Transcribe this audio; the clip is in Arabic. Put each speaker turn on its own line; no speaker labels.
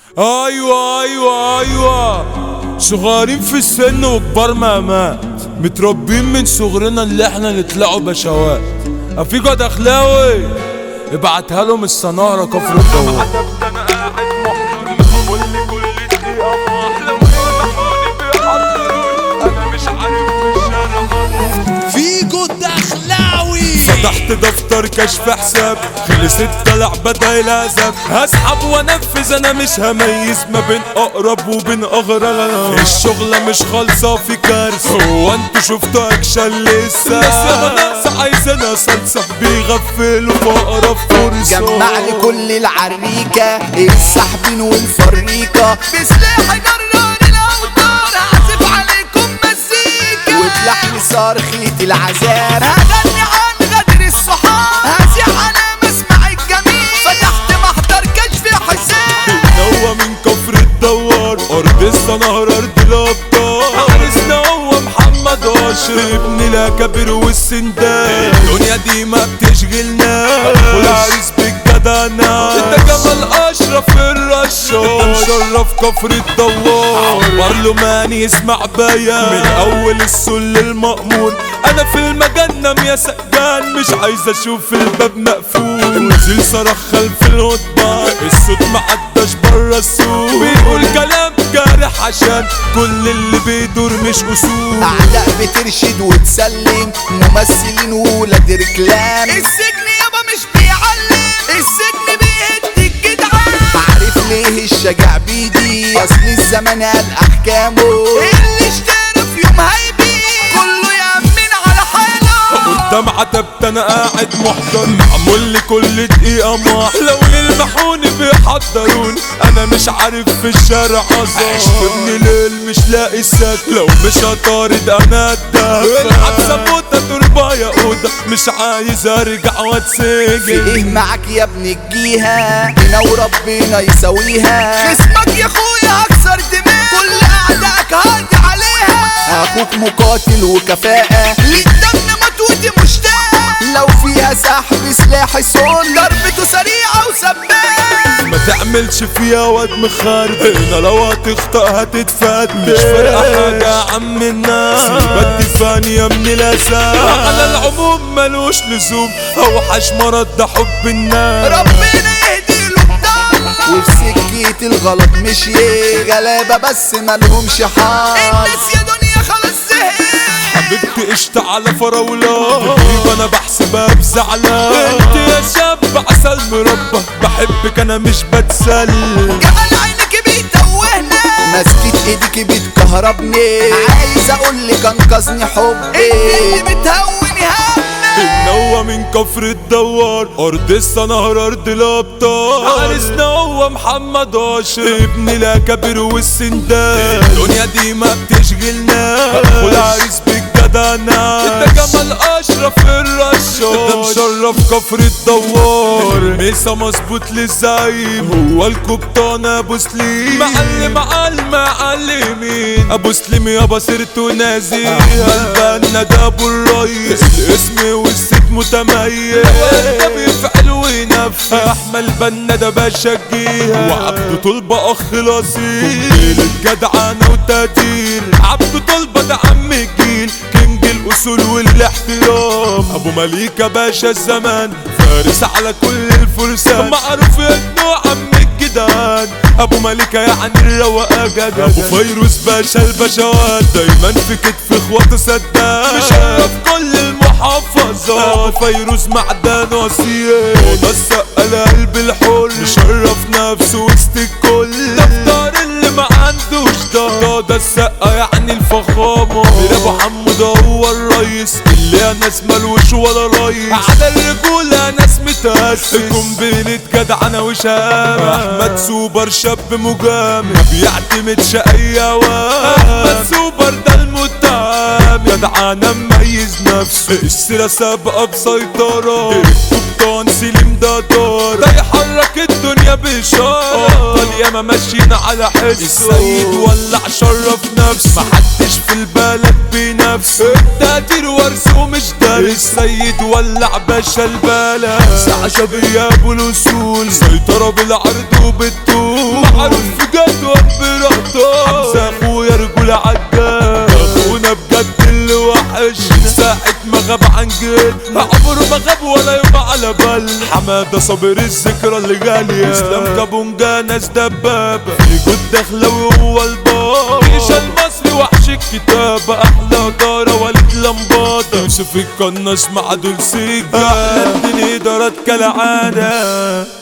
ايوه صغارين في السن وكبار مهمات، متربين من صغرنا اللي احنا نطلعوا بشوات. افيجو دخلاوي ابعتها لهم السنارة كفر الدوار.
فيجو دخلاوي
فتحت دفتر كشف حساب، خلصت طلع بدا العذاب. هسحب وانفذ انا مش هميز ما بين اقرب وبين اغرب. الشغلة مش خالصة في كارثة، هو انتوا شفتوا اكشن لسه؟ الناس ياما ناقصة عايزانا صلصة، بيغفلوا بأقرب فرصة.
جمع لي كل العريكة السحبين والفريكة بسلاح جرار الاوتار، هعزف عليكم مزيكا وبلحن صرخة العذاب. هغني عن غدر الصحاب، هسيح انا مسمع الجميل. فتحت محضر كشف حساب،
هو من كفر الدوار، ارض السنهر ارض الابطال. عرسنا هو محمد اشرف ابن الاكابر والسندان. الدنيا دي ما بتشغلنا، والعريس بالجدعنة. انت جمال اشرف الرشاش، انت مشرف كفر الدوار. برلماني يسمع بيان من اول السل المأمون. انا في المجنم يا سجان، مش عايز اشوف الباب مقفول. نزل صرخ خلف الهضبة، الصوت معداش برا السوق. بيقول كلام جارح عشان كل اللي بيدور مش اصول.
اعداء بترشد وتسلم، ممثلين وولاد رجلان. السجن يابا مش بيعلم، السجن بيهد الجدعان. عارف ليه الشجاع بيدي؟ اصل الزمن قال احكامه، اللي اشترى في يوم هيبي كله يأمن على حاله.
قدام عتبت انا قاعد محضر، معمول لي كل دقيقة مح. لو يلمحوني بيحضروني، انا مش عارف في الشارع ازار. عشتني ليل مش لاقي السد، لو مش هطارد انا اتدفى. الحبسة موتة تربة يا اوضة، مش عايز ارجع واتسجن.
ايه معاك يا ابن الجيهة، هنا وربنا يساويها. خصمك يا اخويا هكسر دماغ، كل اعدائك هادي عليها. اخوك مقاتل وكفاءة، للدم مطوتي مشتاق. لو فيها سحب سلاح الصون، ضربته سريعة وسباق.
ما تعملش فيها واد مخارب، هنا لو هتخطأ هتتفاد. مش فارقة حاجة يا عم الناس، سيبك دي فانية من الاساس. على العموم ملوش لزوم، اوحش مرض ده حب الناس.
ربنا يهدي له الضال، وفي سكة الغلط مشي غلابة بس مالهمش حال. الناس يا دنيا خلاص زهقت،
حبيبتي قشطة على فراولة، تجيب انا بحسبها بزعلة. انت يا شاب عسل مربى، بحبك انا مش بتسلى.
جمال عينك بيتوهنا، مسكت ايديك بتكهربني. عايز اقولك انقذني حبي، اللي بتهوني همنا.
هو من كفر الدوار، ارض السنهر ارض الابطال. عرسنا هو محمد اشرف ابن الاكابر والسندان. الدنيا دي ما بتشغلنا، والعريس بالجدعنة. انت جمال اشرف الرشاش، انت مشرف كفر الدوار. ميسا مظبوط للزعيم، هو القبطان ابو سليم. معلم على المعلمين، ابو سليم يابا سيرته نازي. البنا ده ابو الريس، الاسم والست متميز. ده بيفعل وينفذ، احمد البنا ده باشا الجيهة. وعبده طلبة اخ الاصيل، الجدعنة وتقدير. عبده طلبة ده عم الجيل، كينج الاصول والاحترام. ابو مليكة باشا الزمان، فارس على كل الفرسان. معروف انه عم الجدعان، ابو مليكة يعني الرواقة جدع. ابو فيروز باشا البشوات، دايما في كتف اخواته سداد. مشرف كل المحافظات، ابو فيروز معدن وصية. وده السقا قلب الحر، مشرف نفسه وسط الكل. دفتر اللي ما عندوش ده السقا يعني الفخامة. ابو حمودة هو الريس، اللي ناس ملوش ولا ريس. على الرجولة ناس متأسس، قنبلة جدعنة وشهامة. احمد سوبر شاب مجامل، بيعتمد شقية احمد سوبر ده المتهم، جدعنة مميز نفسه. السيرة سابقة بسيطرة، القبطان سليم ده دار. ده يحرك الدنيا بإشارة، الياما ماشيين على حسه. السيد ولع شرف نفسه، محدش في البلد بنفسه. التقدير ورثه ومش دارس، السيد ولع باشا البلد. ساعة شبيه ابو الاصول، سيطرة بالعرض وبالطول. معروف ساعة ما غاب عن جد عمره ما غاب ولا يوم على بال. حمادة صابر الذكرى اللي غالية، اسلام كابونجا ناس دبابة، في جود دخلاوي هو الباب، عيشة المصري وحش الكتابة، احلى دارة وليد لمبادة، يوسف القناص مع دول سيجا، احلى الدنيا دارت كالعادة.